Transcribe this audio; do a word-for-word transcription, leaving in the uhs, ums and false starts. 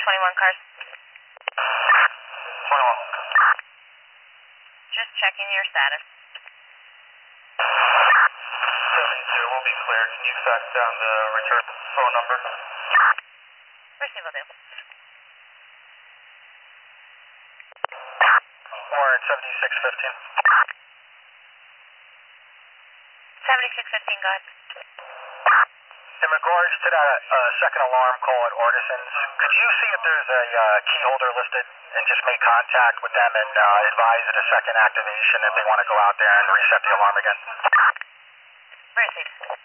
twenty-one cars. twenty-one. Just checking your status. seventy-two, we'll be clear. Can you fax down the return phone number? Receive will do. Warren, seventy-six fifteen. seventy-six fifteen, go ahead. In regards to that uh, second alarm call at Artisans, could you see if there's a uh, key holder listed and just make contact with them and uh, advise it a second activation if they want to go out there and reset the alarm again? Received.